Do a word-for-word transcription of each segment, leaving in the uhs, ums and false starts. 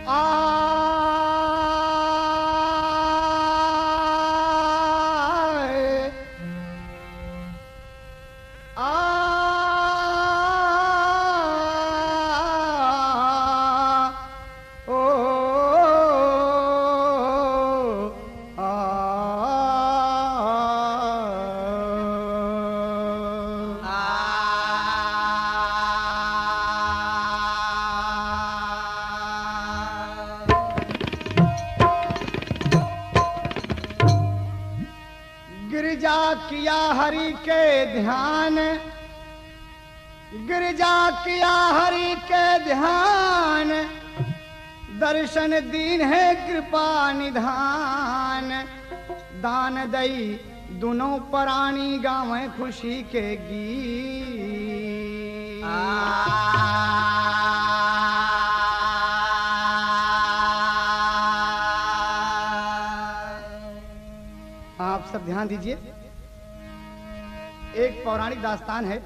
गिरजा किया हरि के ध्यान, गिरजा किया हरि के ध्यान, दर्शन दीन है कृपा निधान। दान दई दोनों प्राणी गावें खुशी के गीत। आप सब ध्यान दीजिए, एक पौराणिक दास्तान है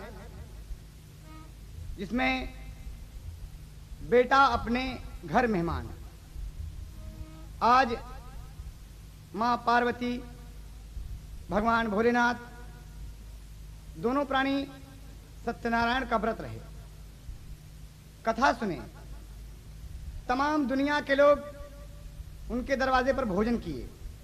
जिसमें बेटा अपने घर मेहमान। आज मां पार्वती भगवान भोलेनाथ दोनों प्राणी सत्यनारायण का व्रत रहे। कथा सुने, तमाम दुनिया के लोग उनके दरवाजे पर भोजन किए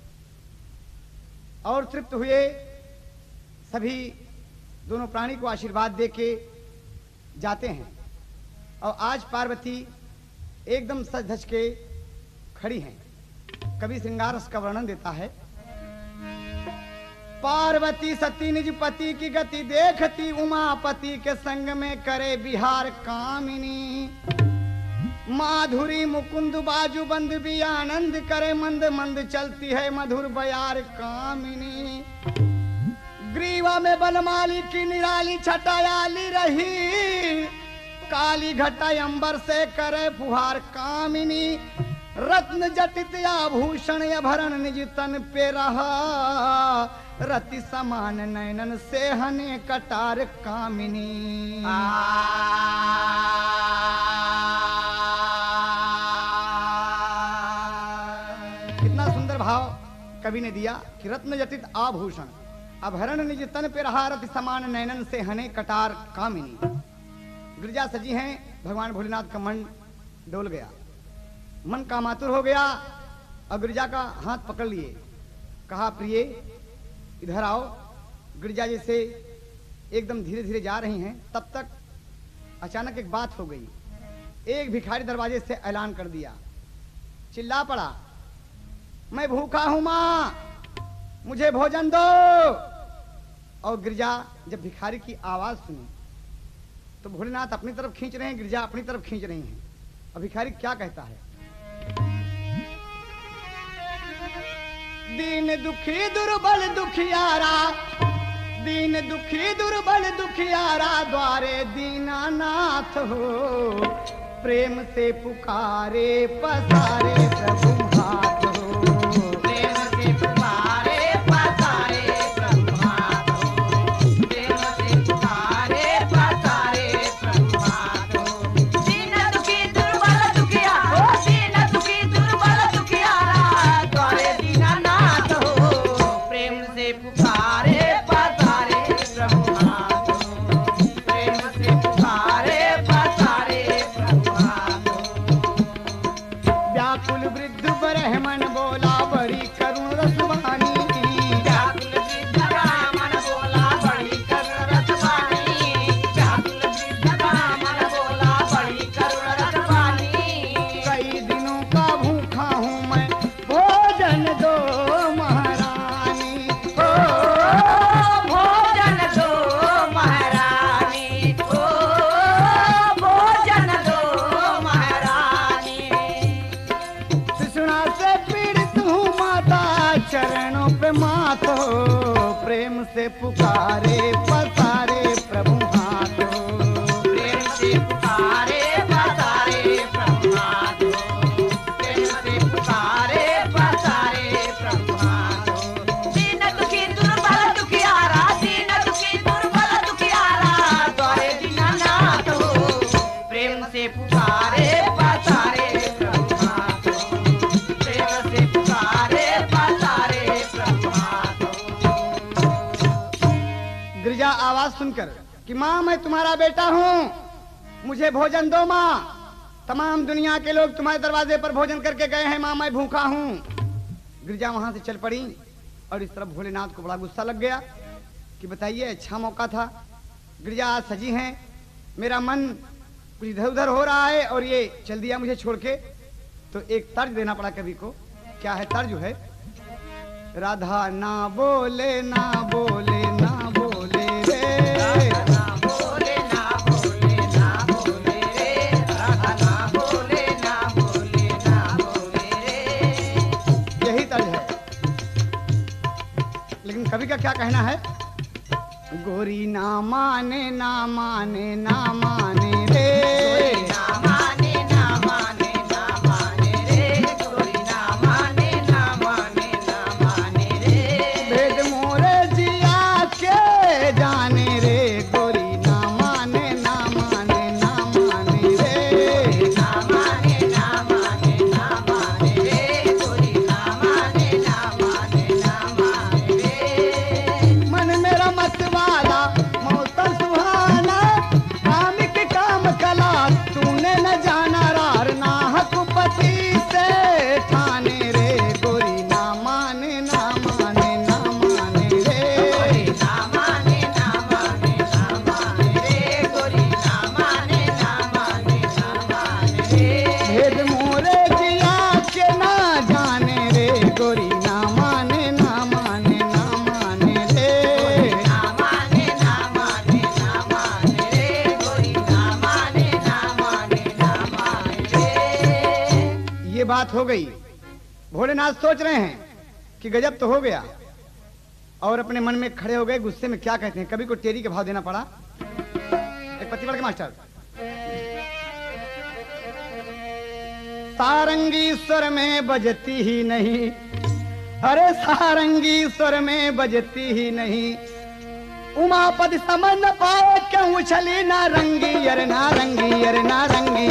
और तृप्त हुए। सभी दोनों प्राणी को आशीर्वाद देके जाते हैं और आज पार्वती एकदम सज धज के खड़ी हैं। कवि श्रृंगार रस का वर्णन देता है। पार्वती सती निज पति की गति देखती, उमापति के संग में करे बिहार कामिनी। माधुरी मुकुंद बाजू बंद भी आनंद करे, मंद मंद चलती है मधुर बयार कामिनी। ग्रीवा में बनमाली की निराली छटायाली रही, काली घटा अंबर से करे फुहार कामिनी। रत्न जटित आभूषण आभरण निज तन पे रहा, रति समान नयनन से हने कटार कामिनी। कितना सुंदर भाव कवि ने दिया कि रत्न जटित आभूषण आभरण निज तन पे रहा, रति समान नयनन से हने कटार कामिनी। गिरजा सजी हैं, भगवान भोलेनाथ का मन डोल गया, मन का मातुर हो गया और गिरजा का हाथ पकड़ लिए। कहा, प्रिय इधर आओ। गिरजा जैसे एकदम धीरे धीरे जा रही हैं, तब तक अचानक एक बात हो गई। एक भिखारी दरवाजे से ऐलान कर दिया, चिल्ला पड़ा, मैं भूखा हूं मां, मुझे भोजन दो। और गिरजा जब भिखारी की आवाज सुनी तो भोलेनाथ अपनी तरफ खींच रहे हैं, गिरजा अपनी तरफ खींच रही हैं। और भिखारी क्या कहता है, दीन दुखी दुर्बल दुखियारा, दीन दुखी दुर्बल दुखियारा, द्वारे दीनानाथ हो, प्रेम से पुकारे पसारे प्रभु हाथ हो। प्रेम से पुकारे पसारे प्रभु हाथ हो, प्रेम से पुकारे पसारे प्रभु हाथ हो। दीन दुखी दुर्बल दुखियारा, दीन दुखी दुर्बल दुखियारा, द्वारे दीनानाथ हो, प्रेम से पुकारे पसारे प्रभु हाथ हो, प्रेम से पुकारे पसारे प्रभु हाथ हो। व्याकुल वृद्ध ब्राह्मण बोला बड़ी करुण रसवानी, व्याकुल वृद्ध ब्राह्मण बोला बड़ी करुण रसवानी, व्याकुल वृद्ध ब्राह्मण बोला बड़ी करुण रसवानी। कई दिनों का भूखा हूँ मैं, भोजन दो महारानी, ओ भोजन दो महारानी, ओ भोजन दो महारानी। तृष्णा से पीड़ित हूँ माता, चरणों पे मात हो, प्रेम से पुकारे पसारे प्रभु हाथ हो, प्रेम से पुकारे पसारे प्रभु हाथ हो, प्रेम से पुकारे पसारे प्रभु हाथ हो। दीन दुखी दुर्बल दुखियारा, दीन दुखी दुर्बल दुखियारा, द्वारे दीनानाथ हो, प्रेम से पुकारे पसारे प्रभु हाथ सुनकर कि माँ मैं तुम्हारा बेटा हूँ, मुझे भोजन दो माँ। तमाम दुनिया के लोग तुम्हारे दरवाजे पर भोजन करके गए हैं माँ, मैं भूखा हूँ। गिरजा वहां से चल पड़ी और इस तरफ भोलेनाथ को बड़ा गुस्सा लग गया कि बताइए अच्छा मौका था, गिरजा आज सजी हैं, मेरा मन कुछ इधर उधर हो रहा है और ये चल दिया मुझे छोड़ के। तो एक तर्ज देना पड़ा कवि को। क्या है तर्ज? है राधा ना बोले ना बोले ना बोले रे, ना बोले ना बोले ना बोले रे, राधा ना बोले ना बोले ना बोले रे। यही तर्ज है। लेकिन कवि का क्या कहना है? गोरी ना माने ना माने ना माने रे, ना माने ना माने ना माने रे, गोरी ना माने ना माने ना माने रे। भेद मोरे जिया के जाने रे, गोरी ना माने ना माने ना माने रे, ना माने ना माने ना माने रे, गोरी ना माने ना माने ना माने रे। मन मेरा मत वाला मौसम सुहाना, कामिक काम कला तूने न जाना, रार ना हक पति से ठाने रे, गोरी ना माने ना माने ना माने रे, ना माने ना माने ना माने रे, गोरी ना माने ना माने ना माने रे। भेद मोरे जिया के ना जाने रे, गोरी ना माने ना माने ना माने रे। ना माने ना माने ना माने रे, गोरी ना माने ना माने ना माने रे। ये बात हो गई। भोलेनाथ सोच रहे हैं कि गजब तो हो गया, और अपने मन में खड़े हो गए। गुस्से में क्या कहते हैं, कभी को टेरी के भाव देना पड़ा। एक पतिवर्ग के मास्टर सारंगी स्वर में बजती ही नहीं, अरे सारंगी स्वर में बजती ही नहीं, उमापति समझ न पाए क्यों उछली ना रंगी, अरे ना रंगी अरे ना रंगी,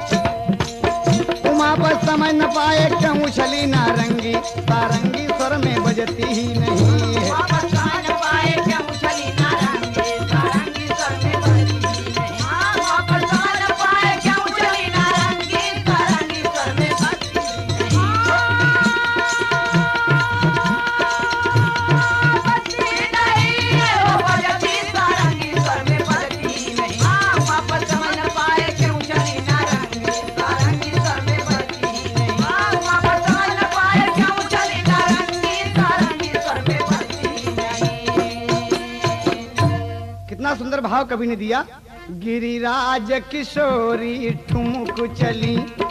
उमापति समझ न पाए क्यों उछली ना रंगी, सारंगी स्वर में बजती ही नहीं है। वापस आन पाए क्या उछली ना रंगे, सारंगी सर में बजती नहीं। हाँ, वापस आन पाए क्या उछली ना रंगे, सारंगी सर में बजती नहीं। बजती नहीं है वो बजती, सारंगी सर में बजती नहीं। हाँ, वापस आन पाए क्या उछली ना रंगे, सारंगी सर में बजती नहीं। हाँ, वापस आन पाए क्या उछली ना रंगे, सारंगी सर में बजती नहीं। कितना सुंदर भाव कवि ने दिया। गिरिराज किशोरी ठुमक चली,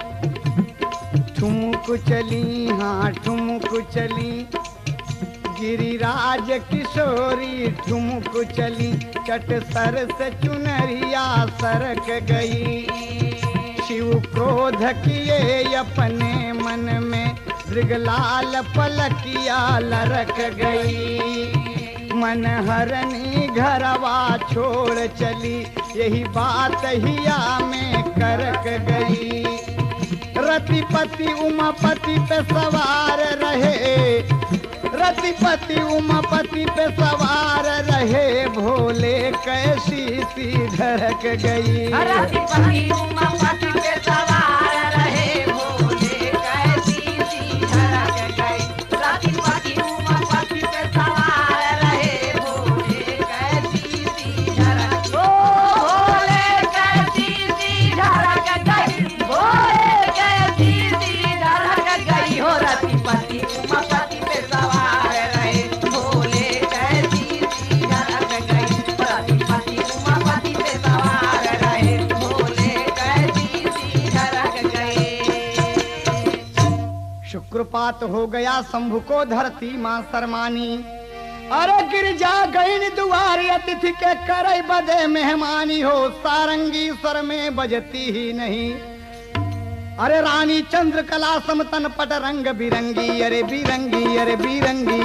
ठुमक चली हाँ ठुमक चली, गिरिराज किशोरी ठुमक चली, चट सर से चुनरिया सरक गई, शिव क्रोध किए अपने मन में, मृगलाल पलकिया लरक गई, मन हरनी घरवा छोड़ चली, यही बात हिया में करक गई, रतिपति उमापति पे सवार रहे, रतिपति उमापति पे सवार रहे, भोले कैसी सी ढरक गई। रतिपति उमापति पे सवार रहे, भोले कैसी सी ढरक गई। रतिपति उमापति पे सवार रहे, भोले कैसी सी ढरक गई। भोले कैसी सी ढरक गई, भोले कैसी सी ढरक गई। हो रतिपति उमापति पे सवार रहे, भोले कैसी सी ढरक गई। रतिपति उमापति पे सवार रहे, भोले कैसी सी ढरक गई। शुक्रपात हो गया शंभु को धरती मां शर्मानी, अरे गिरजा गईन दुआरी अतिथि के करई बदे मेहमानी हो, सारंगी स्वर में बजती ही नहीं, अरे रानी चंद्रकला समतन पट रंग बिरंगी, अरे बिरंगी अरे बिरंगी,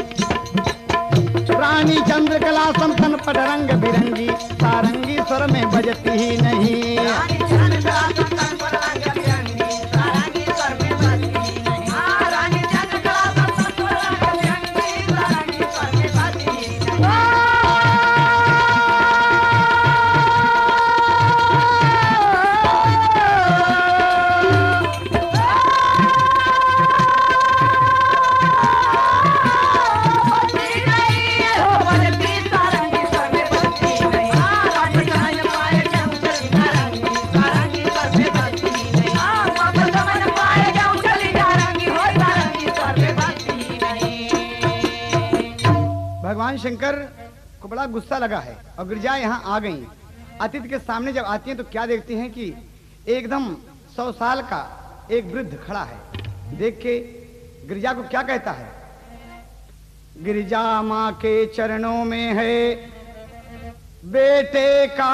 रानी चंद्रकला समतन पट रंग बिरंगी, सारंगी स्वर में बजती ही नहीं। रानी चंद्रकला समतन पट रंग बिरंगी, सारंगी स्वर में बजती नहीं। हाँ, रानी चंद्रकला समतन पट रंग बिरंगी, सारंगी स्वर में बजती नहीं। भगवान शंकर को बड़ा गुस्सा लगा है और गिरजा यहाँ आ गई। अतिथि के सामने जब आती हैं तो क्या देखती हैं कि एकदम सौ साल का एक वृद्ध खड़ा है। देख के गिरजा को क्या कहता है, गिरजा माँ के चरणों में है बेटे का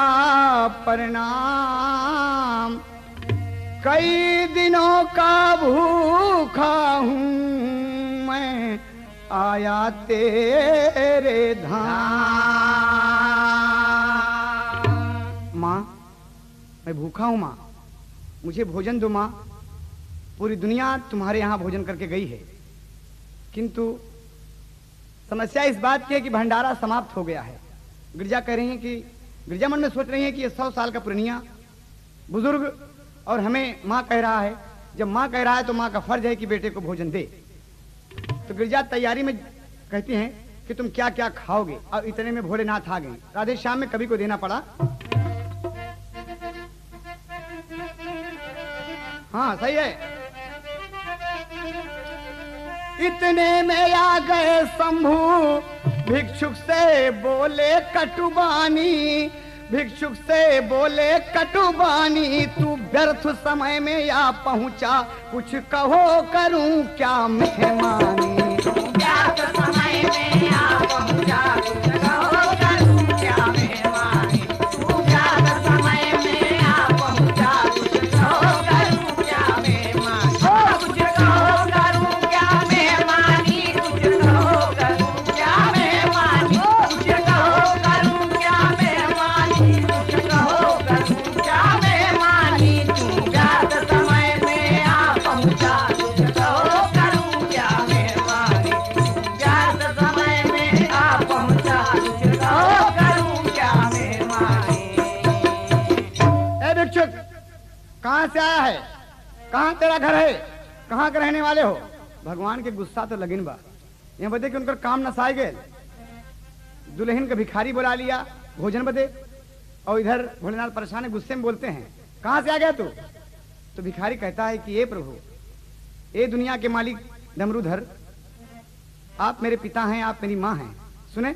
प्रणाम, कई दिनों का भूखा हूँ मैं आया तेरे धाम। माँ मैं भूखा हूँ माँ, मुझे भोजन दो माँ। पूरी दुनिया तुम्हारे यहाँ भोजन करके गई है, किंतु समस्या इस बात की है कि भंडारा समाप्त हो गया है। गिरजा कह रही हैं कि गिरजा मन में सोच रही है कि ये सौ साल का पुरनिया बुजुर्ग और हमें माँ कह रहा है। जब माँ कह रहा है तो माँ का फर्ज है कि बेटे को भोजन दे। तो गिरजा तैयारी में कहती हैं कि तुम क्या क्या खाओगे। और इतने में भोलेनाथ आ गए। राधे श्याम में कवि को देना पड़ा। हाँ सही है। इतने में आ गए शंभू, भिक्षुक से बोले कटुबानी, भिक्षुक से बोले कटुबानी, तू व्यर्थ समय में या पहुंचा, कुछ कहो करूं क्या मेहमानी। तू व्यर्थ समय में या पहुंचा, कुछ कहो करूं क्या मेहमानी। तू व्यर्थ समय में या पहुंचा, कुछ कहो करूं क्या मेहमानी। कुछ कहो करूं क्या मेहमानी, कुछ कहो करूं क्या मेहमानी, कुछ कहो करूं क्या मेहमानी, कुछ कहो करूं क्या मेहमानी। तू व्यर्थ समय में आ पहुंचा, कुछ कहो करूं क्या मेहमानी। व्यर्थ समय में आ पहुंचा, कुछ कहो करूं क्या मेहमानी। ए भिक्षुक कहाँ से आया है, कहाँ तेरा घर है, कहाँ के रहने वाले हो। भगवान के गुस्सा तो लगिन बा। यहाँ बदे कि उनका काम नसाए गए, दुल्हन का भिखारी बुला लिया भोजन बदे। और इधर भोलेनाथ परेशान है, गुस्से में बोलते हैं कहाँ से आ गया तू। तो भिखारी कहता है कि ये प्रभु, ये दुनिया के मालिक डमरूधर, आप मेरे पिता हैं, आप मेरी माँ हैं। सुने,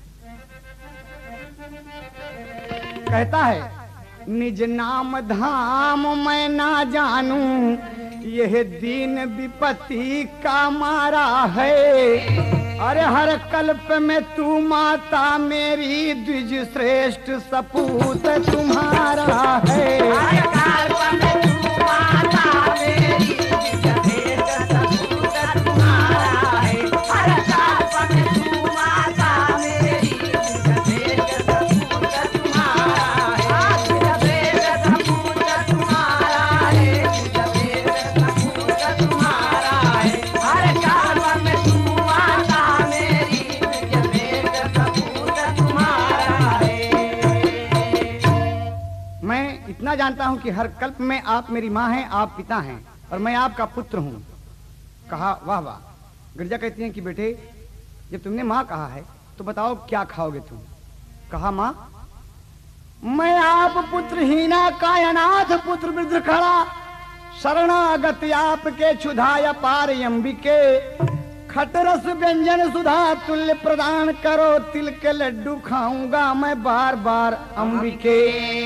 कहता है निज नाम धाम मैं ना जानूं, यह दीन विपत्ति का मारा है। अरे हर कल्प में तू माता मेरी, द्विज श्रेष्ठ सपूत तुम्हारा है। हर कल्प में तू माता मेरी, द्विज श्रेष्ठ सपूत तुम्हारा है। हर कल्प में तू माता मेरी, द्विज श्रेष्ठ सपूत तुम्हारा है। द्विज श्रेष्ठ सपूत तुम्हारा है, द्विज श्रेष्ठ सपूत तुम्हारा है। हर कल्प में तू माता मेरी, द्विज श्रेष्ठ सपूत तुम्हारा है। मैं इतना जानता हूं कि हर कल्प में आप मेरी माँ हैं, आप पिता हैं और मैं आपका पुत्र हूं। कहा वाह वाह। गिरजा कहती हैं कि बेटे जब तुमने माँ कहा है तो बताओ क्या खाओगे तुम। कहा माँ मैं आप पुत्रहीना कायनाथ पुत्र वृद्ध खड़ा, शरणागत आपके क्षुधाय पार अंबिके। खटरस व्यंजन सुधा तुल्य प्रदान करो, तिल के लड्डू खाऊंगा मैं बार बार अंबिके।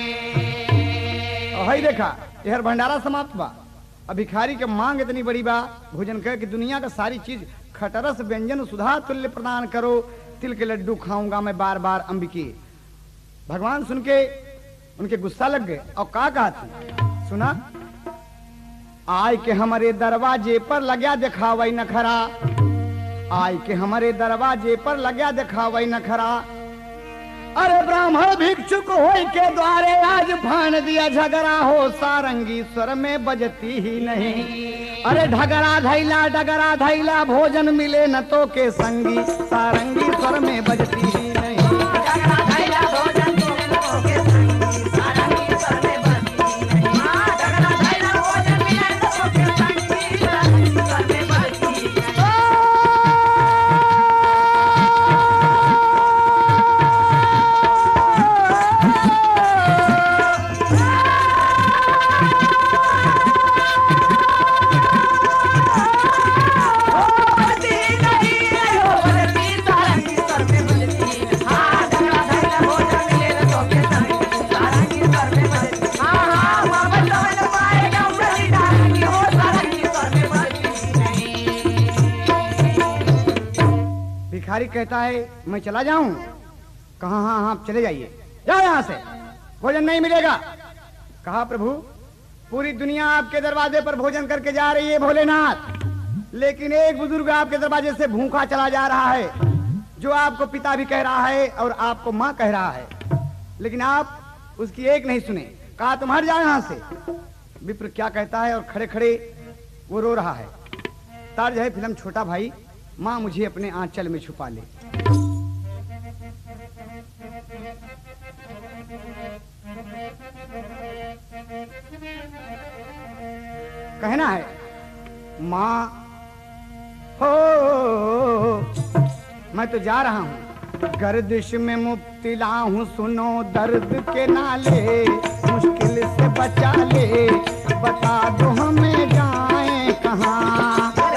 और देखा यह भंडारा समाप्त बा। अब भिखारी के मांग इतनी बड़ी बा भोजन कर कि दुनिया का सारी चीज खटरस व्यंजन सुधा तुल्य प्रदान करो, तिल के लड्डू खाऊंगा मैं बार बार अंबिके। भगवान सुन के उनके गुस्सा लग गए और का कहा थी सुना, आय के हमारे दरवाजे पर लग्या दिखावई नखरा, आय के हमारे दरवाजे पर लग्या दिखावई नखरा। अरे ब्राह्मण भिक्षुक होय के द्वारे आज फान दिया झगड़ा हो, सारंगी स्वर में बजती ही नहीं। अरे ढगरा धैला डगरा धैला भोजन मिले न तो के संगी, सारंगी स्वर में बजती ही नहीं। ढगरा धैला भोजन मिले न तो के संगी, सारंगी स्वर में बजती ही नहीं। ढगरा धैला भोजन मिले न तो के संगी, सारंगी स्वर में बजती ही नहीं। बजती भिखारी कहता है मैं चला जाऊं? कहा हाँ हाँ चले जाइए, जाओ यहाँ से, भोजन नहीं मिलेगा। कहा प्रभु पूरी दुनिया आपके दरवाजे पर भोजन करके जा रही है भोलेनाथ, लेकिन एक बुजुर्ग आपके दरवाजे से भूखा चला जा रहा है, जो आपको पिता भी कह रहा है और आपको माँ कह रहा है, लेकिन आप उसकी एक नहीं सुने। कहा तुम हट जाओ यहाँ से। विप्र क्या कहता है और खड़े खड़े वो रो रहा है। तर्ज है फिल्म छोटा भाई, माँ मुझे अपने आंचल में छुपा ले। कहना है माँ हो मैं तो जा रहा हूँ, गर्दिश में मुब्तला हूँ, सुनो दर्द के नाले, मुश्किल से बचा ले, बता दो हमें जाएं कहाँ।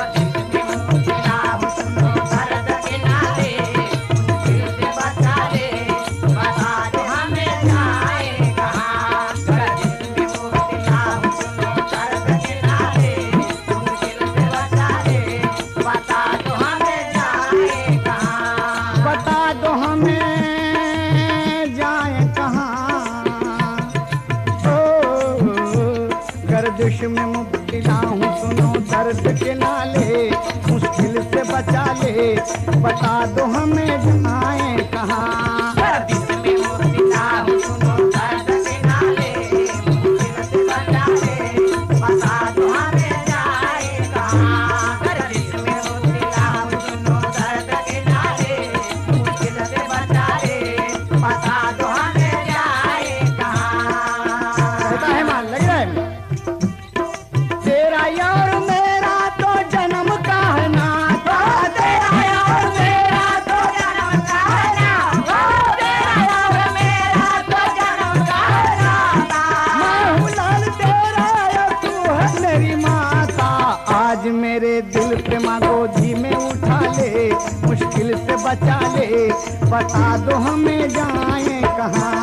में मुब्तला हूँ, सुनो दर्द के नाले, मुश्किल से बचा ले, बता दो हमें जाएं कहाँ। गर्दिश में मुब्तला हूँ, सुनो दर्द के नाले, मुश्किल से बचा ले, बता दो हमें जाएं कहाँ। गर्दिश में मुब्तला हूँ, सुनो दर्द के नाले, मुश्किल से बचा ले, बता दो हमें जाएं कहाँ। कहता है मान लग रहा है यार मेरा तो जन्म का है ना, तेरा यार मेरा तो जन्म का है ना, तेरा यार मेरा तो जन्म का है ना, मैं हूँ लाल तेरा और तू है मेरी माता, आज मेरे दिल पे माँ गोदी में उठा ले, मुश्किल से बचा ले, बता दो हमें जाएं कहाँ।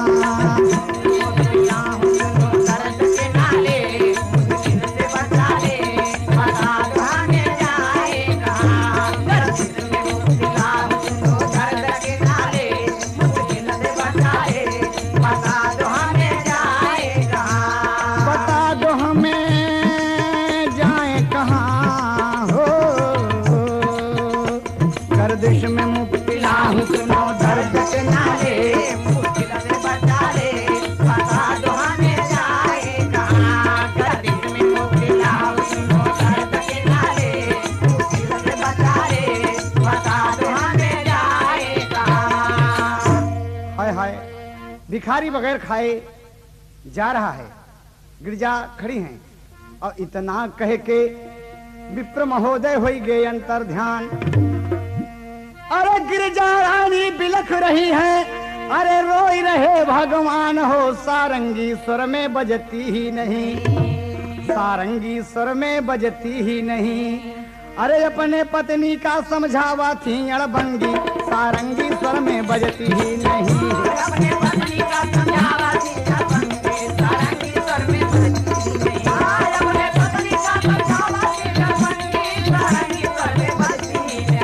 गर्दिश में मुब्तला हूँ, सुनो दर्द के नाले, मुश्किल से बचा ले, बता दो हमें जाएं कहाँ। गर्दिश में मुब्तला हूँ, सुनो दर्द के नाले, मुश्किल से बचा ले, बता दो हमें जाएं कहाँ। हाय हाय भिखारी बगैर खाए जा रहा है। गिरजा खड़ी हैं और इतना कहे के विप्र महोदय होई गए अंतर ध्यान। अरे गिरजा रानी बिलख रही है, अरे रोई रहे भगवान हो, सारंगी स्वर में बजती ही नहीं, सारंगी स्वर में बजती ही नहीं। अरे अपने पत्नी का समझावा थी अड़बंगी, सारंगी स्वर में बजती ही नहीं। अपने पत्नी का समझावा थी अड़बंगी, सारंगी स्वर में बजती ही नहीं। अपने पत्नी का समझावा थी अड़बंगी, सारंगी स्वर में बजती ही नहीं।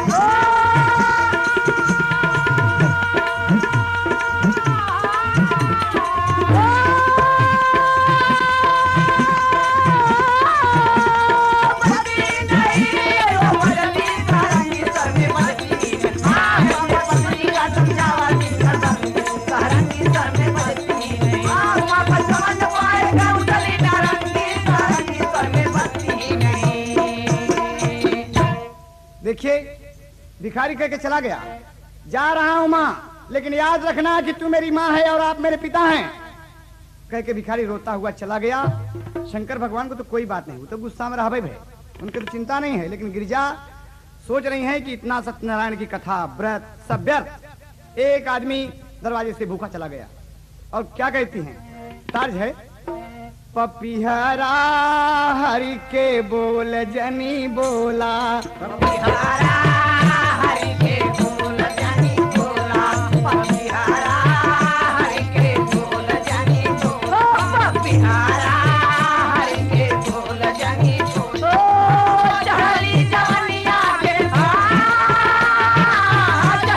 देखिए भिखारी कह के चला गया, जा रहा हूं माँ, लेकिन याद रखना कि तू मेरी माँ है और आप मेरे पिता हैं। कह के भिखारी रोता हुआ चला गया। शंकर भगवान को तो कोई बात नहीं, वो तो गुस्सा में रहा भाई भाई, उनकी तो चिंता नहीं है, लेकिन गिरिजा सोच रही है कि इतना सत्यनारायण की कथा व्रत सब व्यर्थ। एक आदमी दरवाजे से भूखा चला गया और क्या कहती हैं, तर्ज है पपिहरा हरि के बोल जनी बोला, पपिहरा हरि के बोल जनी बोला, पपिहरा हरि के बोल जनी बोला, पपिहरा हरि के बोल जनी बोला। चढ़ली जवनिया के भार,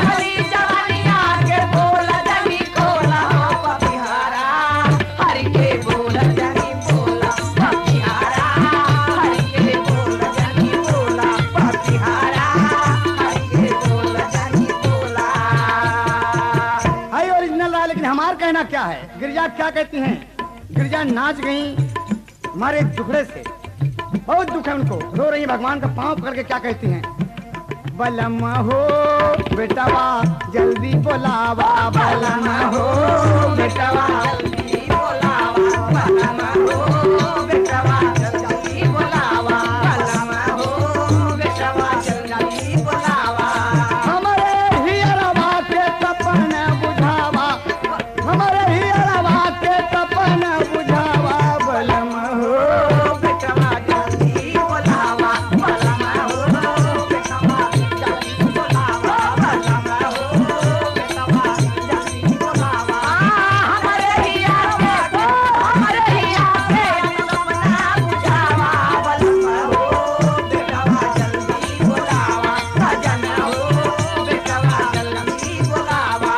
क्या है। गिरिजा क्या कहती हैं? गिरिजा नाच गई मारे दुखड़े से, बहुत दुख है उनको, रो रही है, भगवान का पांव पकड़ के क्या कहती हैं? बलम हो बेटवा जल्दी बोलावा, बलम हो बेटवा जल्दी बोलावा, बलम हो बेटवा जल्दी बोलावा, बलम हो बेटवा जल्दी बोलावा। हमारे हियरवा के तपन बुझावा, हमारे हियरवा के तपन बुझावा, बलम हो बेटवा जल्दी बोलावा, बलम हो बेटवा जल्दी बोलावा, बलम हो बेटवा जल्दी बोलावा। हमारे हिया के हमारे हिया के तपना बुझावा, बलम हो बेटवा जल्दी बोलावा, भजन हो बेटवा जल्दी बोलावा।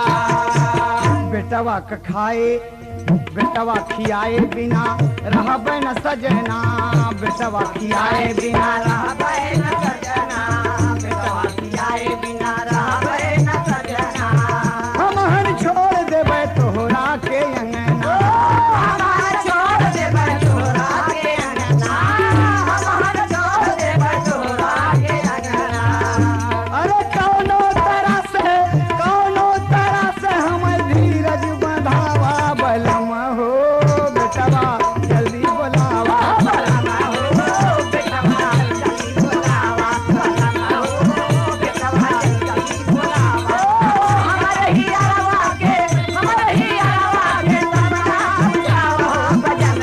बेटवा क खाए बेटवा खियाए बिना रहबे न सजना, बेटवा खियाए बिना रहबे न सजना, बेटवा खियाए बिना रहबे न सजना। हम हन छोड़ देबे तोहरा के अंगना, हमार छोड़ देबै तोहरा के अंगना, हमार छोड़ देबै तोहरा के अंगना। अरे कौनो तरह से कौनो तरह से हम धीरज बंधावा, बलम हो बेटवा जल्दी बोलावा, बलम हो बेटवा जल्दी बोलावा, बलम हो बेटवा जल्दी बोलावा। हमारे हियरवा के हमारे हियरवा के तपना बुझावा, भजन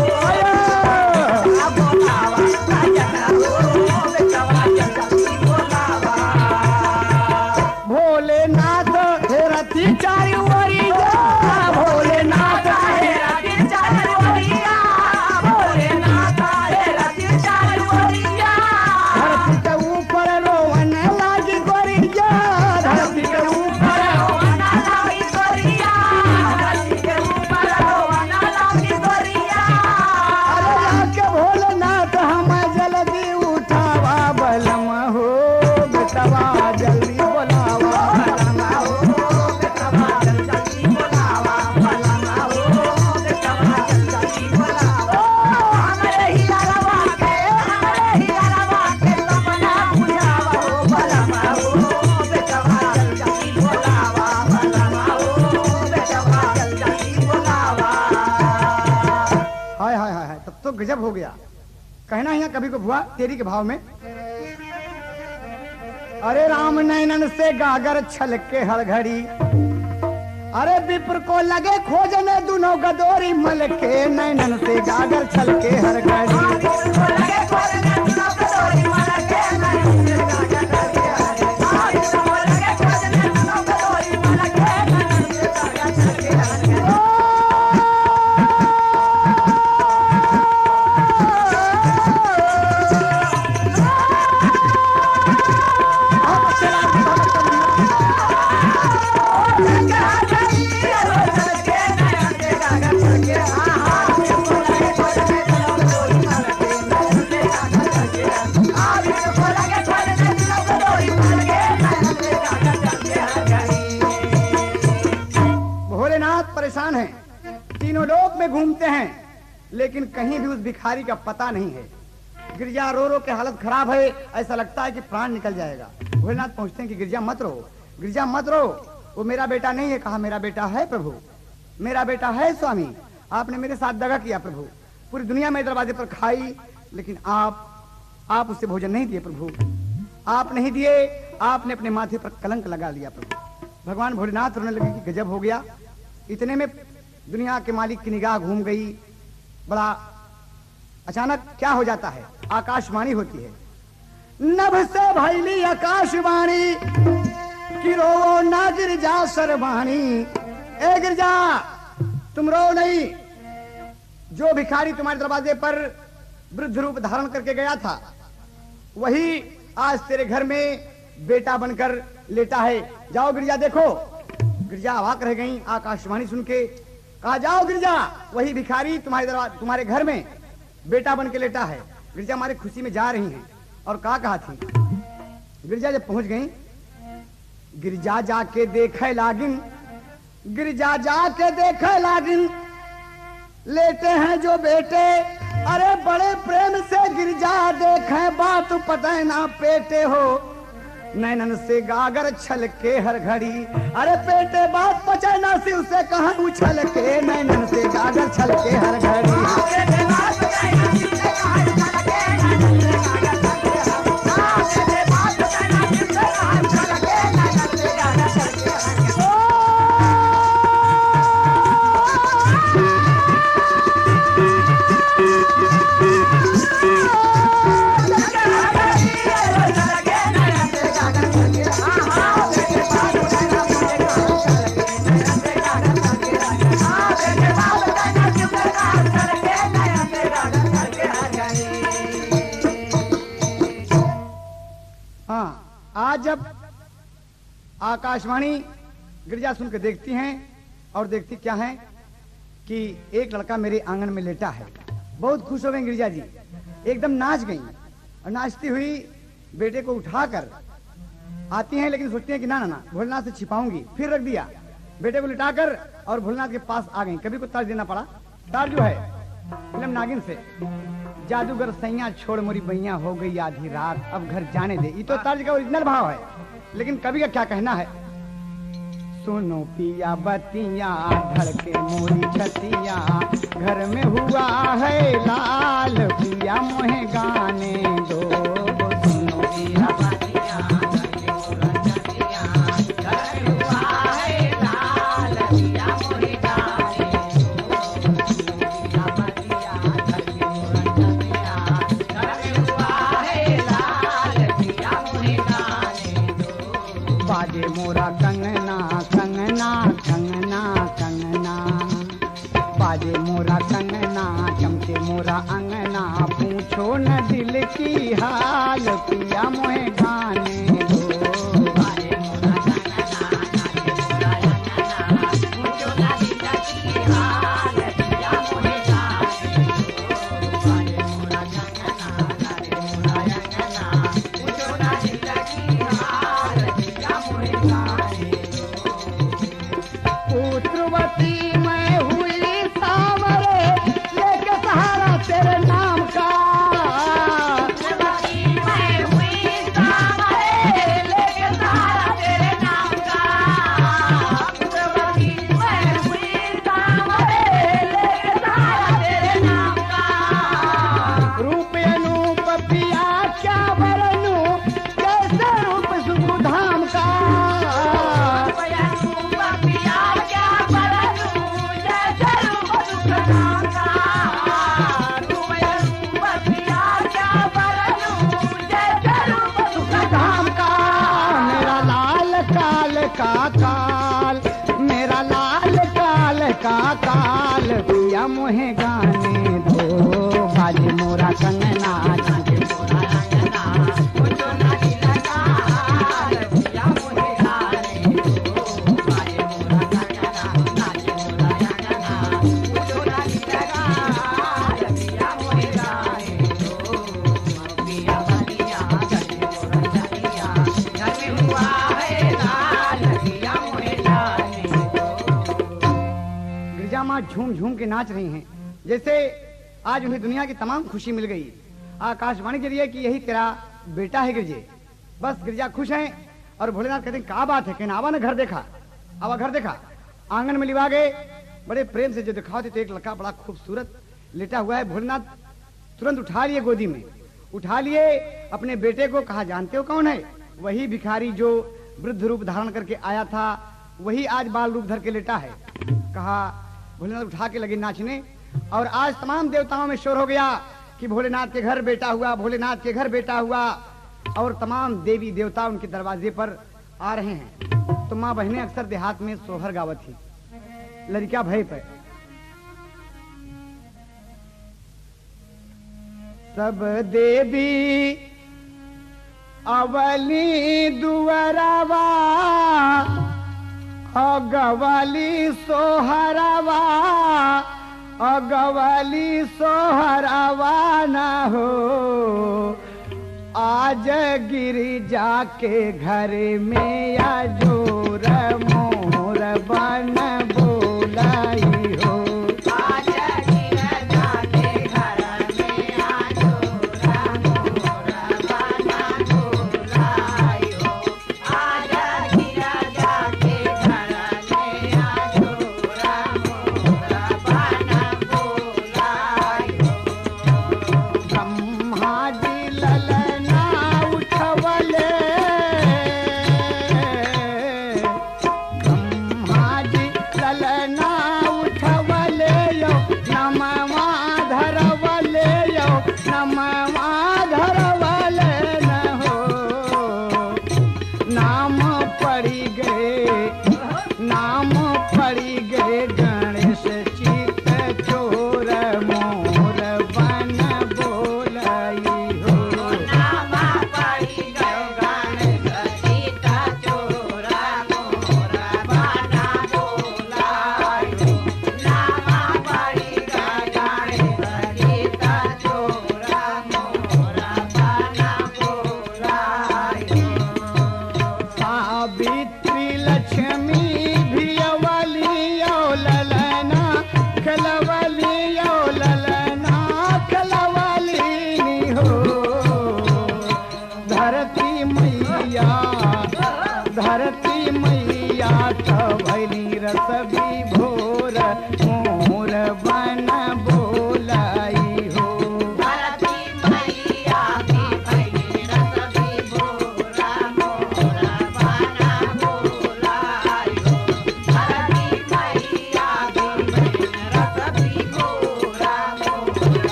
हो बोलावा, भजन हो बेटवा जल्दी बोलावा। भोलेनाथ हेरती चारू ओरिया, भोलेनाथ हेरा के चारू ओरिया, भोलेनाथ हेरा के चारू ओरिया। धरती के ऊपर रोवन लागी गोरिया, धरती के ऊपर रोवना लागी गोरिया, धरती के ऊपर रोवना लागी गोरिया। अरे जाके भोलेनाथ हम जल्दी उठावा, बलम हो बेटवा जल्दी बोलावा, बलम हो बेटवा जल्दी बोलावा, बलम हो बेटवा जल्दी बोलावा। हमारे हियरवा के हमारे हियरवा के तपना बुझावा, बलम हो बेटवा जल्दी बोलावा, बलम हो बेटवा जल्दी बोलावा। हाय हाय हाय हाय, तब तो गजब हो गया। कहना ही कभी को भुआ तेरी के भाव में। अरे राम नैनन से गागर छल के हर घड़ी, अरे विप्र को लगे खोजने दोनों गदोरी मल के, नैनन से गागर छल के हर घड़ी। भोलेनाथ परेशान हैं, तीनों लोक में घूमते हैं, लेकिन कहीं भी उस भिखारी का पता नहीं है। गिरजा रो रो के हालत खराब है, ऐसा लगता है कि प्राण निकल जाएगा। भोलेनाथ पहुंचते हैं कि गिरजा मत रो, गिरजा मत रो, वो मेरा बेटा नहीं है। कहा मेरा बेटा है प्रभु, मेरा बेटा है स्वामी, आपने मेरे साथ दगा किया प्रभु, पूरी दुनिया में दरवाजे पर खाई, लेकिन आप आप उससे भोजन नहीं दिए प्रभु, आप नहीं दिए, आपने अपने माथे पर कलंक लगा लिया प्रभु। भगवान भोलेनाथ रोने लगे कि गजब हो गया। इतने में दुनिया के मालिक की निगाह घूम गई। बड़ा अचानक क्या हो जाता है, आकाशवाणी होती है, नभ से भैली आकाशवाणी कि रो ना गिरजा सरवाणी। ए गिरजा तुम रो नहीं, जो भिखारी तुम्हारे दरवाजे पर वृद्ध रूप धारण करके गया था, वही आज तेरे घर में बेटा बनकर लेटा है। जाओ गिरजा देखो। गिरजा अवाक रह गई आकाशवाणी सुन के। कहा जाओ गिरजा, वही भिखारी तुम्हारे दरवाजे तुम्हारे घर में बेटा बन के लेटा है। गिरजा हमारी खुशी में जा रही हैं। और कहा कहा थी गिरजा जब पहुंच गई, गिरजा जाके देखे लागिन गिरजा जाके देखे लागिन लेते हैं जो बेटे, अरे बड़े प्रेम से गिरजा देखे बात पता ना पेटे हो, नैनन से गागर छल के हर घड़ी, अरे पेटे बात पचे ना से उसे कहा उछल के, नैनन से गागर छल के हर घड़ी। आज जब आकाशवाणी गिरजा सुन के देखती हैं और देखती क्या है कि एक लड़का मेरे आंगन में लेटा है। बहुत खुश हो गई गिरजा जी, एकदम नाच गई और नाचती हुई बेटे को उठाकर आती हैं, लेकिन सोचती हैं कि ना ना ना भोलेनाथ से छिपाऊंगी। फिर रख दिया, बेटे को लिटाकर और भोलेनाथ के पास आ गई। कभी को तर्ज देना पड़ा, तार जो है फिल्म नागिन से, जादूगर सैया छोड़ मोरी बैया हो गई आधी रात अब घर जाने दे। ये तो तर्ज का ओरिजिनल भाव है, लेकिन कवि का क्या कहना है। सुनो पिया बतिया धड़के मोरी छतिया, घर में हुआ है लाल पिया मोहे गाने दो। सुनो पिया बतिया धड़के मोरी छतिया, घर में हुआ है लाल पिया मोहे गाने दो। बाजे मोरा कंगना कंगना कंगना कंगना, बाजे मोरा कंगना चमके मोरा अंगना, पूछो न दिल की हाल पिया मोहे गाने दो। बाजे मोरा कंगना नाचे मोरा अंगना, पूछो न दिल की हाल पिया मोहे गाने दो। बाजे मोरा कंगना नाचे मोरा अंगना, पूछो न दिल की हाल पिया मोहे गाने दो। पुत्रवती मैं हुई सावरे, लेके सहारा तेरे नाम का। पुत्रवती मैं हुई सावरे, लेके सहारा तेरे नाम का। पुत्रवती मैं हुई सावरे, लेके सहारा तेरे नाम का। रूप अनूप पिया क्या वरनू, कैसे रूप सुगु धाम का। का काल मेरा लाल काल का काल पिया मोहे गाने दो। बाजे मोरा कंगना नाचे मोरा अंगना, पूछो ना दिल का हाल पिया मोहे गाने दो। बाजे मोरा कंगना नाचे मोरा अंगना, पूछो ना दिल का हाल पिया मोहे गाने दो। पिया बनिया गले मोरा चलिया, घर में हुआ है लाल पिया मोहे गाने दो। गिरजा माँ झूम झूम के नाच रही हैं, जैसे आज उन्हें दुनिया की तमाम खुशी मिल गई आकाशवाणी के लिए कि यही तेरा बेटा है गिरजे। बस गिरजा खुश हैं और भोलेनाथ कहते हैं क्या बात है, कहना आवा ना घर देखा, आवा घर देखा। आंगन में लिवा गए, बड़े प्रेम से जो दिखाते तो एक लड़का बड़ा खूबसूरत लेटा हुआ है। भोलेनाथ तुरंत उठा लिए गोदी में, उठा लिए अपने बेटे को। कहा जानते हो कौन है? वही भिखारी जो वृद्ध रूप धारण करके आया था, वही आज बाल रूप धर के लेटा है। कहा भोलेनाथ उठा के लगे नाचने, और आज तमाम देवताओं में शोर हो गया कि भोलेनाथ के घर बेटा हुआ, भोलेनाथ के घर बेटा हुआ। और तमाम देवी देवता उनके दरवाजे पर आ रहे हैं। तो माँ बहनें अक्सर देहात में सोहर गावत थी, लड़का भय पे। सब देवी अवली दुअरवा, अगवली सोहरवा, अगवली सोहरवा ना हो। आज गिरिजा के घर में या जोर मोर बन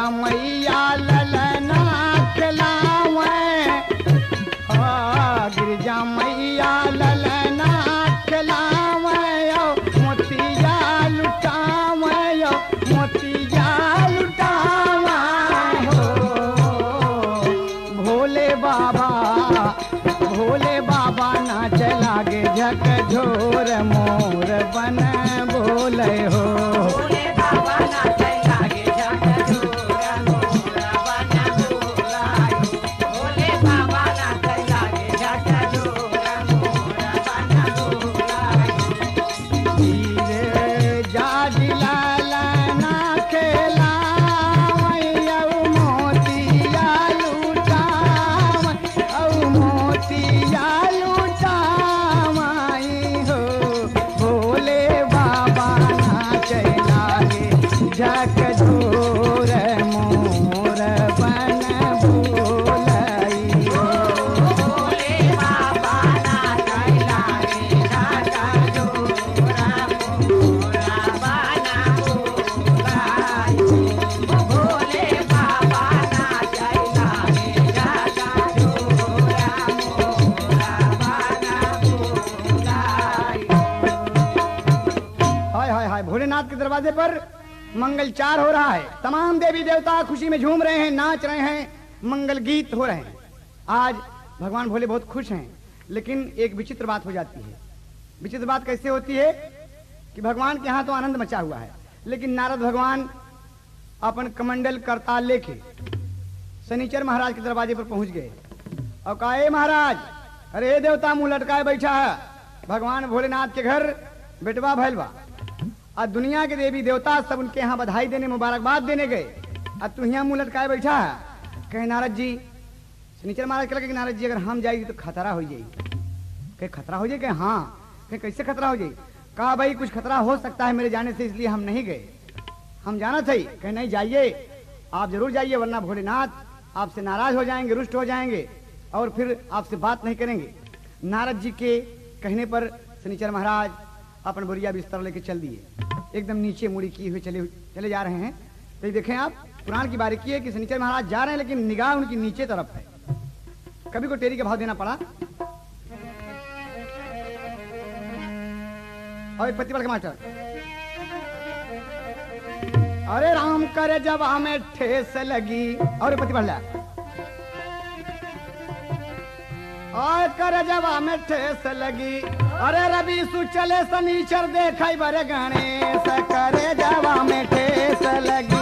मैया ललना खिलावे हाँ गिरजा मैया ललना खिलावे मोतिया लुटावे मोतिया लुटावा हो भोले बाबा भोले बाबा नाच लागे झक झोर मोर बन बोले हो भोले बाबा नाच लागे झक झोर मोर बन बोलायो भोले बाबा नाच लागे झक झोर मोर बन बोलायो धीरे जाजी लालना खेलावै औ मोतिया लुटावै औ मोतिया लुटावै हो भोले बाबा नाच लागे झक झोर मोर बन बोलाई भोले बाबा नाच लागे झक झोर मोर बन बोलायो भोले बाबा नाच लागे झक झोर मोर बन बोलायो हाय हाय हाय भोलेनाथ के दरवाजे पर मंगलचार हो रहा है। तमाम देवी देवता खुशी में झूम रहे हैं, नाच रहे हैं, मंगल गीत हो रहे हैं। आज भगवान भोले बहुत खुश हैं, लेकिन एक विचित्र बात हो जाती है। विचित्र बात कैसे होती है कि भगवान के यहाँ तो आनंद मचा हुआ है, लेकिन नारद भगवान अपन कमंडल करताल लेके शनिचर महाराज के दरवाजे पर पहुंच गए और कहा "ए महाराज, अरे ए देवता मुंह लटकाए बैठा है, भगवान भोलेनाथ के घर बेटवा भैलवा और दुनिया के देवी देवता सब उनके यहाँ बधाई देने मुबारकबाद देने गए और तू यहाँ मुंह लटकाए बैठा है। कहे नारद जी, शनिचर महाराज कह लगे कि नारद जी अगर हम जाएगी तो खतरा हो जाएगी। कहे खतरा हो जाए? कहे हाँ। कहे कैसे खतरा हो जाए? कहा भाई कुछ खतरा हो सकता है मेरे जाने से, इसलिए हम नहीं गए, हम जाना था ही। कहे नहीं जाइए, आप जरूर जाइए, वरना भोलेनाथ आपसे नाराज हो जाएंगे, रुष्ट हो जाएंगे और फिर आपसे बात नहीं करेंगे। नारद जी के कहने पर शनिचर महाराज अपन बोरिया बिस्तर लेके चल दिए, एकदम नीचे मुड़ी की हुए चले चले जा रहे हैं। तो ये देखें आप, पुराण की बारीकी है कि शनिचर महाराज जा रहे हैं लेकिन निगाह उनकी नीचे तरफ है। कभी को टेरी का भाव देना पड़ा। और एक प्रतिपल के मास्टर, अरे राम करे जब हमें ठेस लगी, और प्रतिपल और कर जवा में ठेस लगी, अरे रवि सु चले शनिचर देखे बरे गणेश, करे जवा में ठेस लगी।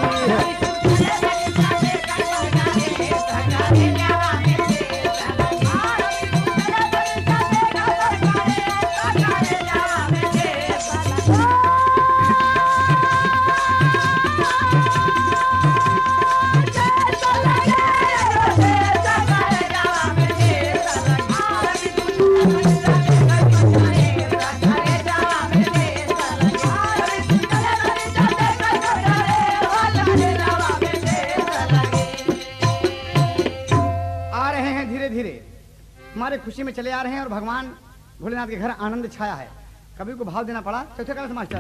हमारे खुशी में चले आ रहे हैं और भगवान भोलेनाथ के घर आनंद छाया है। कभी को भाव देना पड़ा। चौथे क्लास मास्टर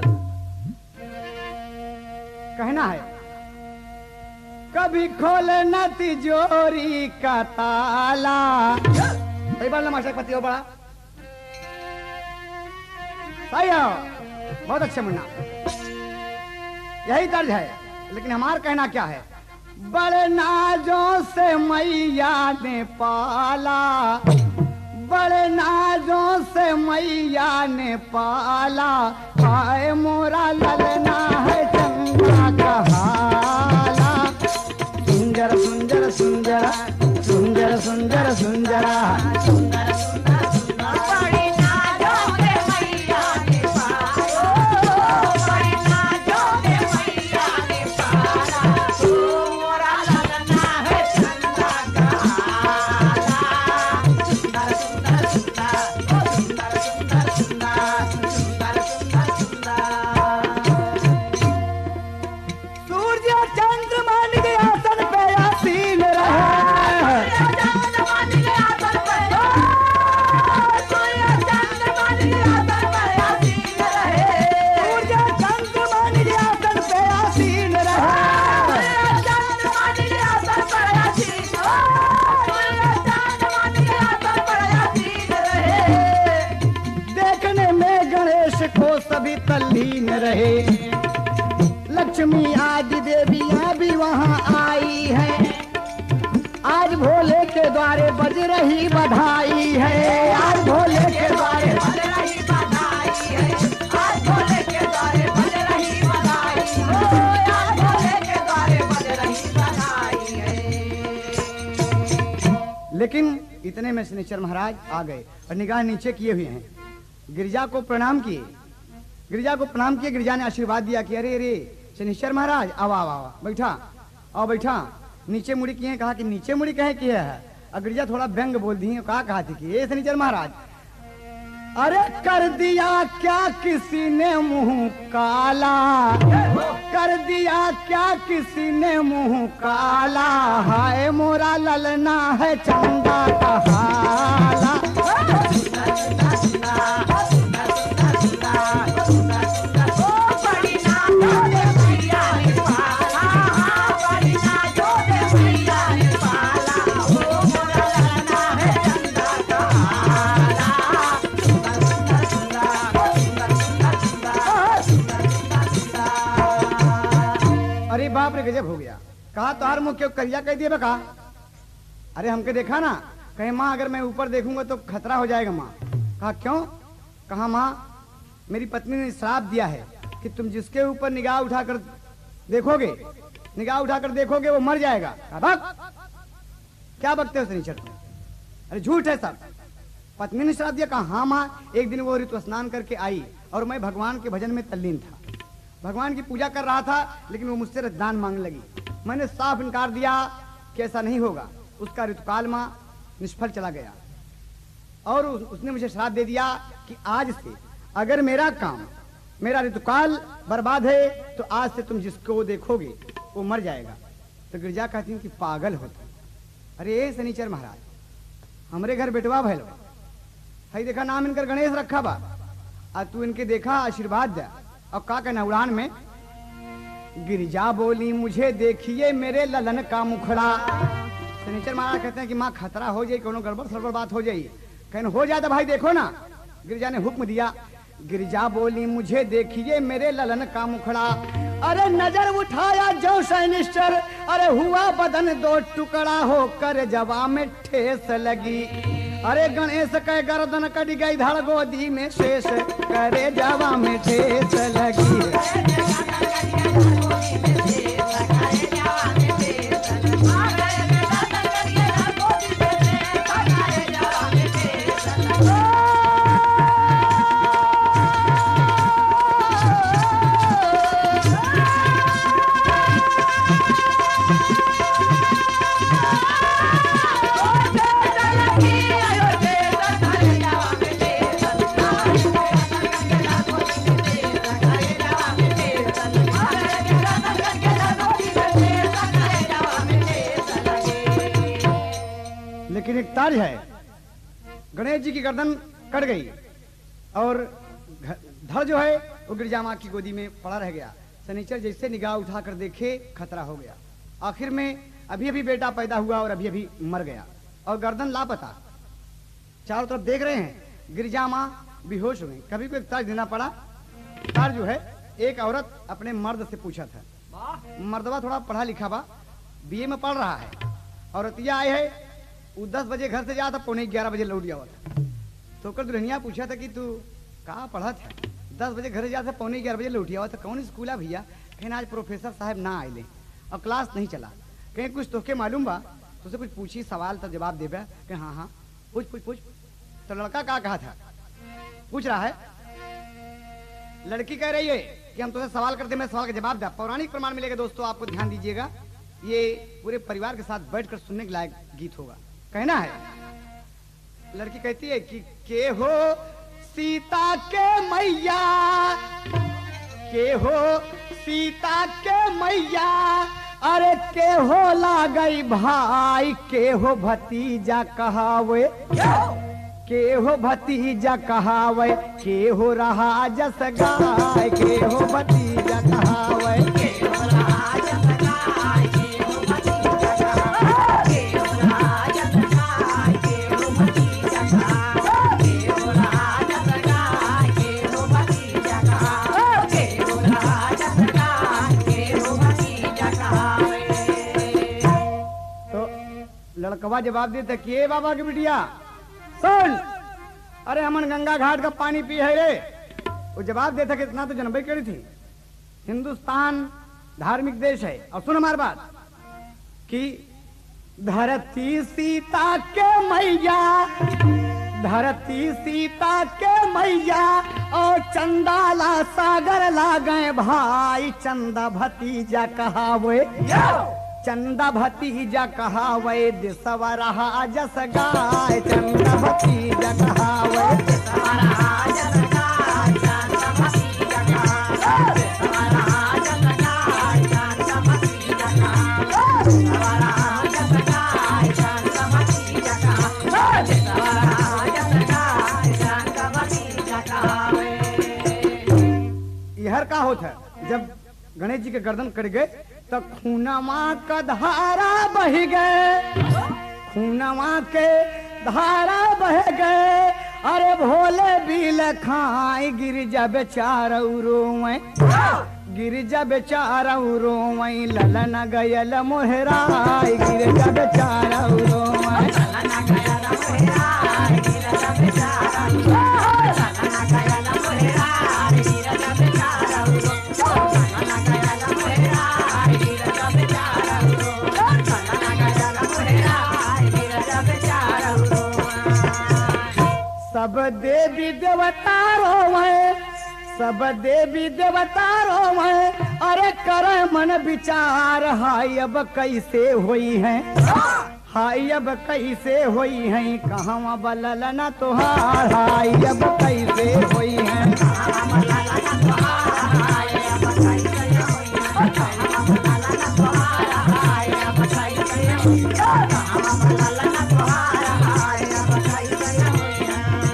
कहना है, कभी खोले न तिजोरी का ताला। सही बात ना मास्टर, पति हो बड़ा सही है, बहुत अच्छा मुन्ना, यही दर्ज है। लेकिन हमारा कहना क्या है, बड़े नाजों से मैया ने पाला, बड़े नाजों से मैया ने पाला, हाय मोरा ललना है चंदा का हाला। सुंदर सुंदर सुंदर सुंदर सुंदर सुंदरा सुंदर सुंदर सुंदर बड़ी नाजों से मैया ने पाला, बड़ी नाजों से मैया ने पाला, तो मोरा ललना है चंदा का हाला। सुंदर सुंदर सुंदर सुंदर सुंदर सुंदर सुंदर सुंदर सुंदर। लक्ष्मी आदि देवियां भी वहाँ आई है। आज भोले के द्वारे बज रही बधाई है, आज भोले के द्वारे बज रही बधाई है, आज भोले के द्वारे बज रही बधाई है, आज भोले के द्वारे बज रही बधाई है। लेकिन इतने में शनिचर महाराज आ गए और निगाह नीचे किए हुए हैं। गिरिजा को प्रणाम किए, गिरिजा को प्रणाम किए। गिरिजा ने आशीर्वाद दिया कि अरे अरे शनिचर महाराज आओ आओ आओ बैठा आओ बैठा। नीचे मुड़ी किए, कहा कि नीचे मुड़ी कहे किए है। और गिरिजा थोड़ा व्यंग बोल दी, कहा कहा थी कि ये शनिचर महाराज अरे कर दिया क्या किसी ने मुंह काला, कर दिया क्या किसी ने मुंह काला, हाय मोरा ललना है चंदा का हाला। अरे बाप रे गजब हो गया। कहा तार मुंह क्यों करिया कह दिया बका। अरे हमके देखा ना, कहे माँ अगर मैं ऊपर देखूंगा तो खतरा हो जाएगा माँ। कहा क्यों। कहा माँ मेरी पत्नी ने श्राप दिया है कि तुम जिसके ऊपर निगाह उठाकर देखोगे, निगाह उठाकर देखोगे वो मर जाएगा। कहा बक क्या बकते हो शनिचर तुम, अरे झूठ है सब। पत्नी ने श्राप दिया। कहा हाँ माँ। एक दिन वो ऋतु स्नान करके आई और मैं भगवान के भजन में तल्लीन था, भगवान की पूजा कर रहा था, लेकिन वो मुझसे दान मांगने लगी। मैंने साफ इनकार दिया कि ऐसा नहीं होगा। उसका ऋतुकाल माँ निष्फल चला गया और उस, उसने मुझे श्राप दे दिया कि आज से अगर मेरा काम, मेरा ऋतुकाल बर्बाद है तो आज से तुम जिसको देखोगे वो मर जाएगा। तो गिरजा कहती हूँ कि पागल हो तुम। अरे शनिचर महाराज हमरे घर बेटवा भैलो है, देखा नाम इनकर गणेश रखा बा, और तू इनके देखा आशीर्वाद दे। और का कहना उड़ान में गिरिजा बोली मुझे देखिए मेरे ललन का मुखड़ा। शनिचर महाराज कहते हैं कि माँ खतरा हो जाए, कोनो गड़बड़ सड़बड़ बात हो जाए। कहने हो जाए तो भाई देखो ना। गिरिजा ने हुक्म दिया। गिरिजा बोली मुझे देखिए मेरे ललन का मुखड़ा। अरे नजर उठाया जो शनिश्चर, अरे हुआ बदन दो टुकड़ा होकर जवा में ठेस लगी। अरे गणेश के गर्दन कट गई धड़ गोदी में शेष, करे जवा में ठेस लगी। लेकिन एक ताज है, गणेश जी की गर्दन कट गई और धड़ जो है वो गिरजा माँ की गोदी में पड़ा रह गया। शनिचर जैसे निगाह उठाकर देखे खतरा हो गया। आखिर में अभी अभी बेटा पैदा हुआ और अभी अभी मर गया और गर्दन लापता। चारों तरफ देख रहे हैं, गिरजा माँ बेहोश हो गई। कभी को एक ताज देना पड़ा। ताज जो है एक औरत अपने मर्द से पूछा था, मर्दवा थोड़ा पढ़ा लिखा बा, बीए में पढ़ रहा है। औरतिया आए है, वो दस बजे घर से जाता, पौने ग्यारह बजे लौट गया था। तो कर दुल्हनिया पूछा था कि तू कहाँ पढ़ा था। दस बजे घर जाता, पौने ग्यारह बजे लौट गया था। कौन स्कूल है भैया। कहीं आज प्रोफेसर साहब ना आए और क्लास नहीं चला। कहीं कुछ तोके मालूम बा, तुझसे कुछ पूछी सवाल तो जवाब देबे। कहीं हाँ हाँ पूछ पूछ पूछ। तो लड़का क्या कहा था, पूछ रहा है। लड़की कह रही है कि हम तुझसे सवाल करते, मैं सवाल का जवाब दे। पौराणिक प्रमाण मिलेगा दोस्तों, आपको ध्यान दीजिएगा, ये पूरे परिवार के साथ बैठकर सुनने के लायक गीत होगा। कहना है, लड़की कहती है कि के हो सीता के मैया, के हो सीता के मैया, अरे के हो ला गई भाई, के हो भतीजा कहावे, के हो भतीजा कहावे, के हो रहा जस गाय, के हो भतीजा कहावे, के हो रहा जस गाय, के हो भतीजा कहावे, के हो रहा जस गाय, के हो भतीजा कहावे, के हो रहा जस गाय, के हो भतीजा कहावे, के हो रहा जस गाय, के लड़कवा जवाब देता कि ए बाबा की बिटिया सुन, अरे हमन गंगा घाट का पानी पी है रे। वो जवाब देता कि इतना तो जनबे करी थी, हिंदुस्तान धार्मिक देश है। और सुन हमारी बात कि धरती सीता के मैया, धरती सीता के मैया और चंदाला सागर ला गए भाई। चंदा भतीजा कहावे, चंदा भतीजा कहावे दिसवा रहा जस गाय। चंदा भतीजा कहावे दिसवा रहा जस गाय। चंदा भतीजा कहावे दिसवा रहा जस गाय। चंदा भतीजा कहावे दिसवा रहा जस गाय। चंदा भतीजा कहावे दिसवा रहा जस गाय। चंदा भतीजा कहावे। इहर का होता है जब गणेश जी के गर्दन कट गए तो खूनमा का धारा बह गए, खूनमा के धारा बह गए। अरे भोले बिल खाए गिरजा बेचारा रोवे, गिरजा बेचारा रोवे। ललन गयल मोहराय गिरजा बेचारा रोवे, ललन गयल मोहराय गिरजा बेचारा रोवे। ललन गयल मोहराय गिरजा बेचारा रोवे। ललन गयल मोहराय गिरजा बेचारा रोवे। ललन गयल मोहराय गिरजा बेचारा रोवे। सब देवी देवता रोवे, सब देवी देवता रोवे। अरे कर मन विचार हाय अब कैसे हुई है, हाय अब कैसे हुई है। कहाँ बलल न तुहार हाय अब कैसे हुई है। कहाँ बलल न तुहार हाय अब कैसे हुई है। कहाँ बलल न तुहार हाय अब कैसे हुई है। कहाँ बलल न तुहार हाय अब कैसे हुई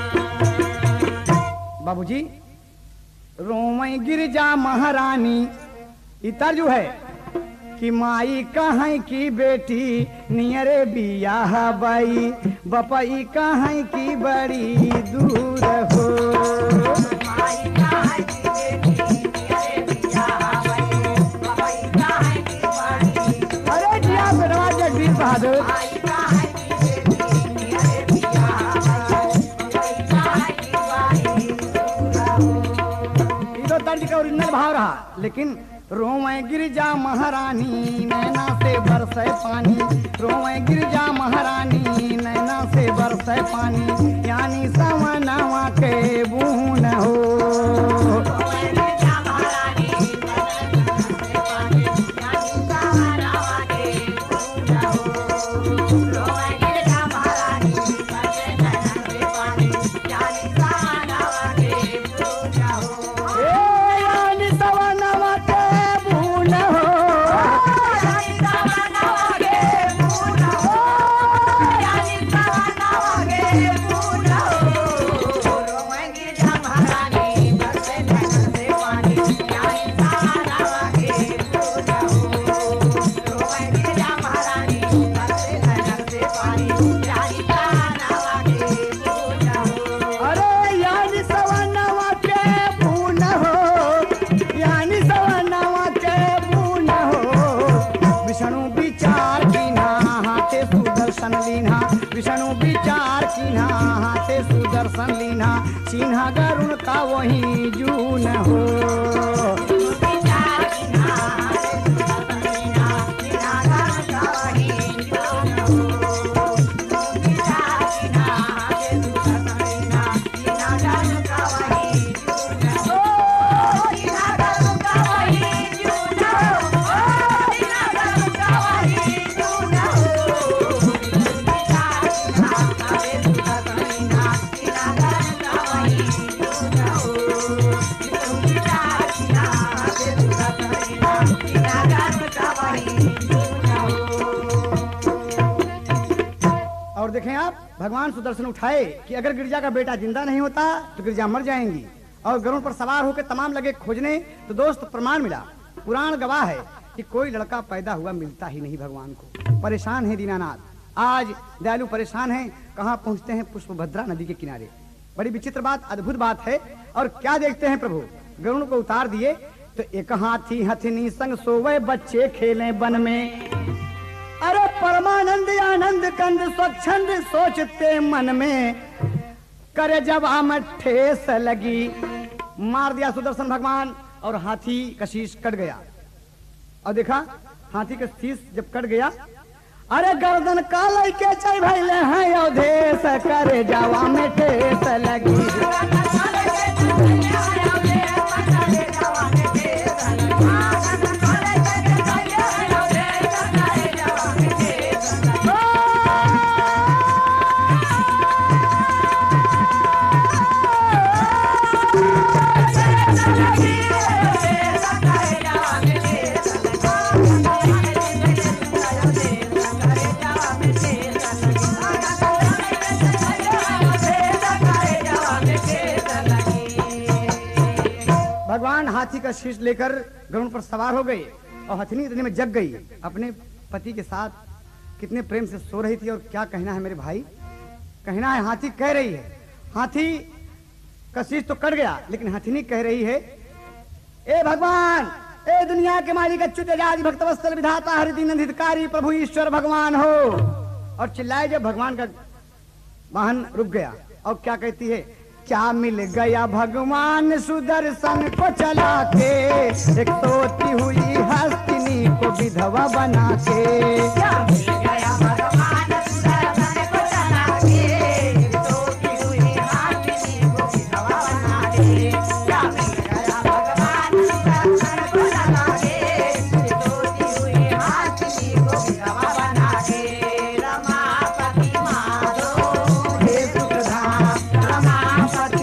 है। बाबूजी रोमई गिरजा महारानी इतर जो है कि माई कहाँ की बेटी नियरे बियाह बाई। बपई कहाँ की बड़ी दूर हो। माई कहाँ की बेटी नियरे बियाह बाई। बपई कहाँ की बड़ी दूर। अरे जिया बेटवा जगदीश बहादुर। माई कहाँ की बेटी नियरे बियाह बाई। बपई कहाँ की बड़ी दूर हो। ये तो दर्ज का ओरिजिनल भाव रहा, लेकिन रोवे गिरजा महारानी नैना से बरसे पानी। रोवे गिरजा महारानी नैना से बरसे पानी। यानी सवनावा के बून हो। रोवे गिरजा महारानी नैना से बरसे पानी। यानी सवनावा के बून हो। रोवे गिरजा महारानी बरसे नैना से पानी। यानी सवनावा के बून हो। ए यानी सवनावा के विष्णु विचार चिन्हा हाथे सुदर्शन लीना। चिन्हा गरुण का वही जून हो। और देखें आप, भगवान सुदर्शन उठाए कि अगर गिरजा का बेटा जिंदा नहीं होता तो गिरजा मर जाएंगी। और गरुड़ पर सवार होकर तमाम लगे खोजने, तो दोस्त प्रमाण मिला, पुराण गवाह है कि कोई लड़का पैदा हुआ मिलता ही नहीं भगवान को। परेशान है दीनानाथ। आज दयालु परेशान है, कहाँ पहुँचते हैं पुष्पभद्रा नदी के किनारे। बड़ी विचित्र बात, अद्भुत बात है। और क्या देखते हैं प्रभु, गरुड़ को उतार दिए तो एक हाथी हथनी संग सोवे बच्चे खेले वन में। अरे परमानंद आनंद कंद स्वच्छंद सोचते मन में, करे जवा में ठेस लगी। मार दिया सुदर्शन भगवान और हाथी का शीश कट गया। और देखा हाथी का शीश जब कट गया, अरे गर्दन काले के चल भइले हैं अवधेश, करे जवा में ठेस लगी। भगवान हाथी का शीश लेकर गरुड़ पर सवार हो गए और हथनी इतने में जग गई। अपने पति के साथ कितने प्रेम से सो रही थी और क्या कहना है मेरे भाई, कहना है हाथी कह रही है। हाथी का शीश तो कट गया लेकिन हथनी कह रही है, ए भगवान, ए दुनिया के मालिक अच्युत अजादि भक्तवत्सल विधाता हरिदीन अंधितकारी प्रभु ईश्वर भगवान हो। और चिल्लाए जब भगवान का वाहन रुक गया और क्या कहती है, क्या मिल गया भगवान सुदर्शन को चला के, एक सोती हुई हस्तिनी को विधवा बना के। क्या मिल गया भगवान सुदर्शन को चला के, एक सोती हुई हस्तिनी को विधवा बना के। क्या मिल गया भगवान सुदर्शन को चला के, एक सोती हुई हस्तिनी को विधवा बना के। रमापति माधो हे सुखधाम, रमापति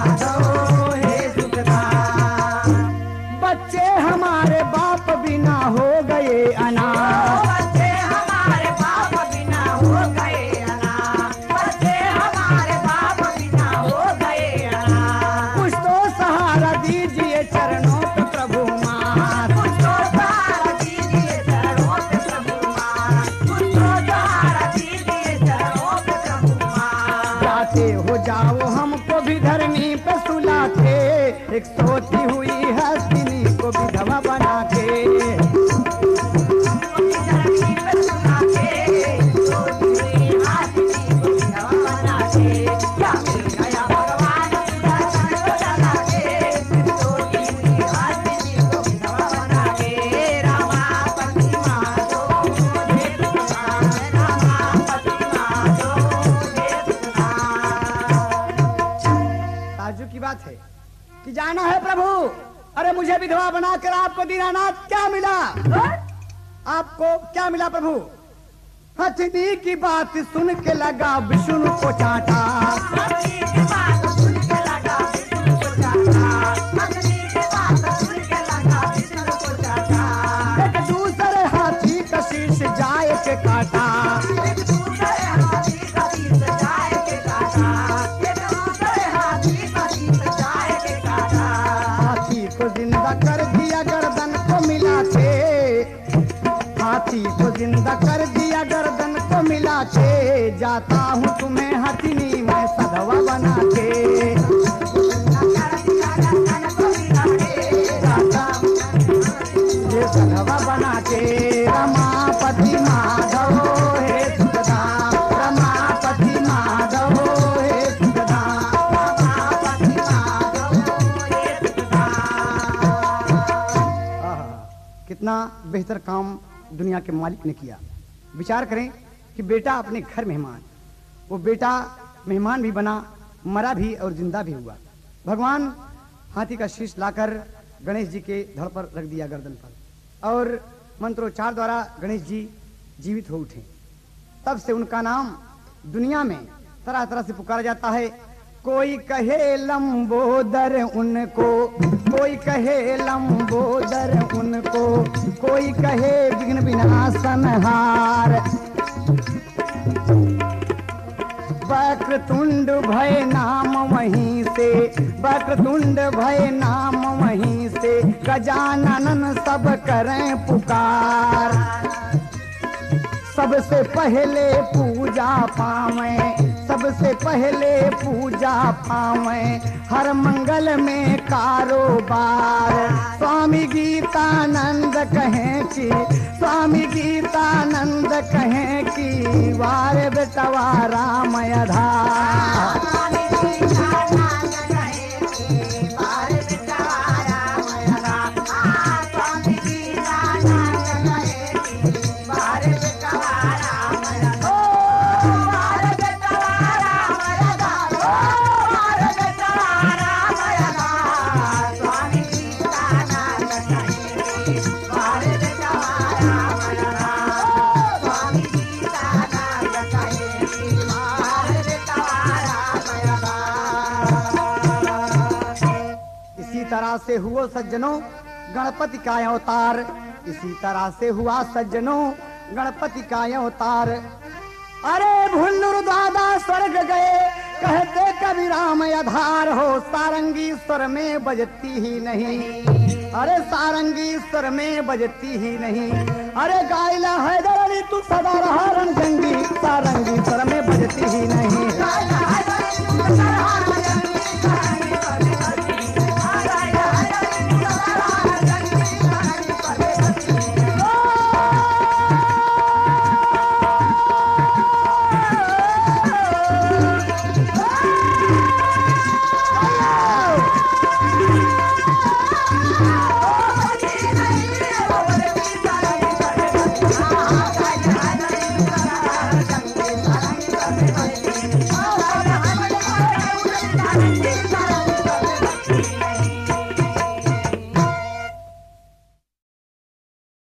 हमारे बाप बिना हो गए अनाथ, बच्चे हमारे बाप बिना हो गए अनाथ, बच्चे हमारे बाप बिना हो गए अनाथ। कुछ तो सहारा दीजिए चरणों पे प्रभु माँ, कुछ तो सहारा दीजिए चरणों पे प्रभु माँ, कुछ तो सहारा दीजिए चरणों पे प्रभु माँ। जाते हो जाओ हमको भी धरनी पे सुला के, एक सोती हुई हस्तिनी को विधवा बना के। ताज्जुब की बात है कि जाना है प्रभु, अरे मुझे विधवा बनाकर आपको दीनानाथ क्या मिला? आपको क्या मिला प्रभु? हथनी की बात सुन के लगा विष्णु को चाटा, हथनी की बात सुन के लगा विष्णु को चाटा, हथनी की बात सुन के लगा विष्णु को चाटा। एक दूसरे हाथी का शीश जाए के काटा, एक दूसरे हाथी का शीश जाए के काटा, एक दूसरे हाथी का शीश जाए के काटा। हाथी को जिंदा कर दिया गर्दन को मिला के, हाथी को जिंदा कर दिया गर्दन को मिला के। जाता हूँ तुम्हें हथनी में सधवा बना के, ये सधवा बना के। रमापति माधव हे सुखधाम, रमापति माधव हे सुखधाम, रमापति माधव हे सुखधाम। कितना बेहतर काम दुनिया के मालिक ने किया। विचार करें कि बेटा अपने घर मेहमान, वो बेटा मेहमान भी बना, मरा भी और जिंदा भी हुआ। भगवान हाथी का शीश लाकर गणेश जी के धड़ पर रख दिया गर्दन पर और मंत्रोच्चार द्वारा गणेश जी जीवित हो उठे। तब से उनका नाम दुनिया में तरह तरह से पुकारा जाता है। कोई कहे लंबोदर उनको, कोई कहे लंबोदर उनको, कोई कहे विघ्न विनाशनहार। वक्रतुंड भय नाम वहीं से, वक्रतुंड भय नाम वहीं से, गजानन सब करें पुकार। सबसे पहले पूजा पावे, सबसे पहले पूजा पावे, हर मंगल में कारोबार। स्वामी गीतानंद कहें कि, स्वामी गीतानंद कहें कि वारे बेटवा राम आधार। इसी तरह से हुआ सज्जनों गणपति का अवतार। इसी तरह से हुआ सज्जनों गणपति का अवतार। अरे भुल्लुर दादा स्वर्ग गए कहते कभी राम आधार हो। सारंगी स्वर में बजती ही नहीं, अरे सारंगी स्वर में बजती ही नहीं। अरे गायला हैदर अली तू सदा रहा रणजंगी, सारंगी स्वर में बजती ही नहीं।